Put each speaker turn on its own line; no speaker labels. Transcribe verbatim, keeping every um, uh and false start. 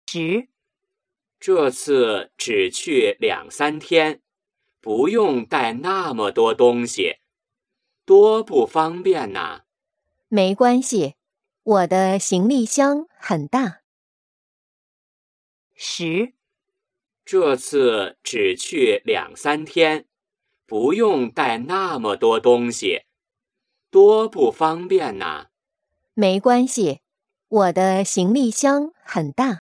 十，
这次只去两三天，不用带那么多东西，多不方便呐。
没关系，我的行李箱很大。十，
这次只去两三天，不用带那么多东西，多不方便呐。
没关系，我的行李箱很大。